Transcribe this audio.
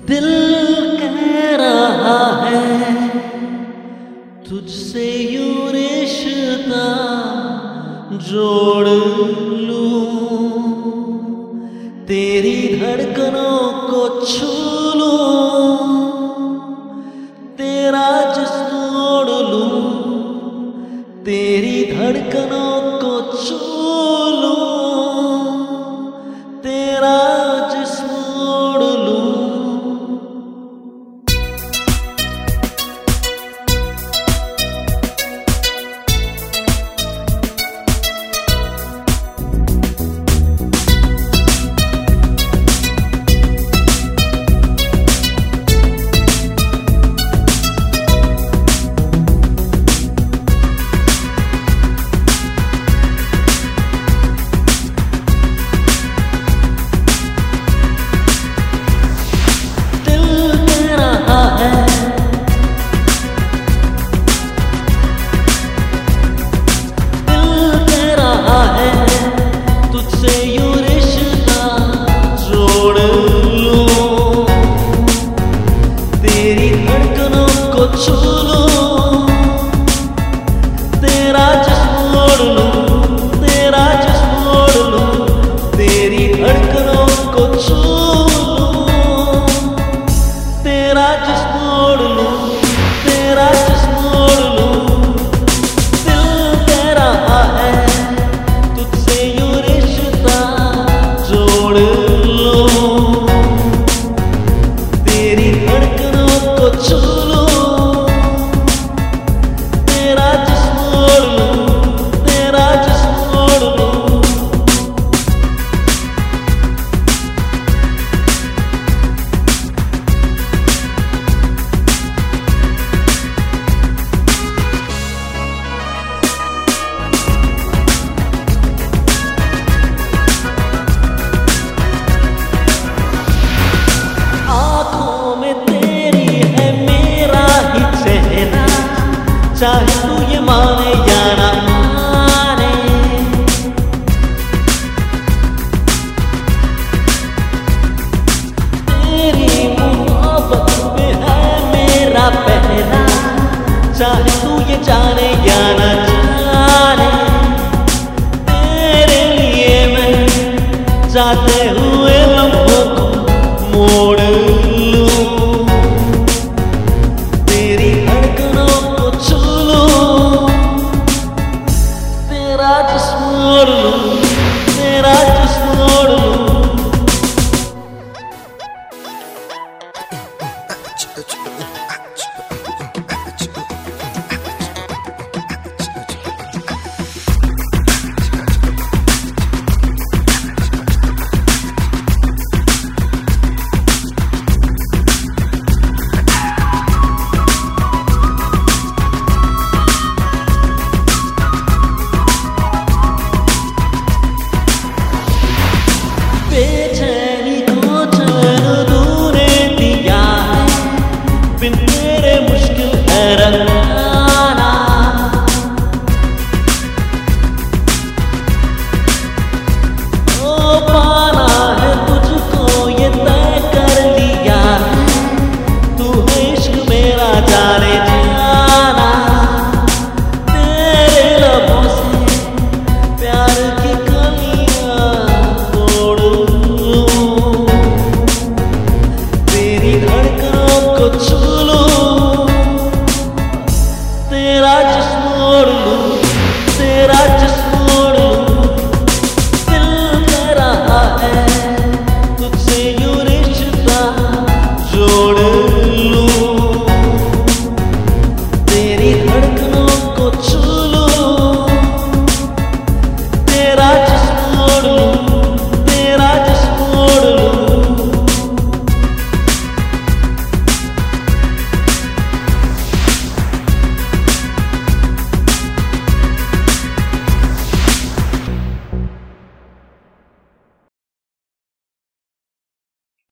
दिल कह रहा है तुझसे यूं रिश्ता जोड़ लूं, तेरी धड़कनों को छू लूं, तेरा जिस्म ओढ़ लूं, तेरी धड़कनों को छू लूं, तेरा जिस्म ओढ़ लूं। छू लूं, तेरा जिस्म ओढ़ लूं, तेरा जिस्म ओढ़ लूं, तेरी धड़कनों को छू लूं, तेरा जिस्म ओढ़ लूं, तेरा जिस्म ओढ़ लूं। दिल कह रहा है तुझसे यूं रिश्ता जोड़ लूं, तेरी धड़कनों को छू लूं, चाहे तू ये माने या ना माने, तेरी मोहब्बत में है मेरा पहना, चाहे तू ये जाने या ना जाने, तेरे लिए मैं जाते हुए लम्हों को मोड़ लूं, तेरी धड़कनों को छू लूं, तेरा जिस्म ओढ़ लूं।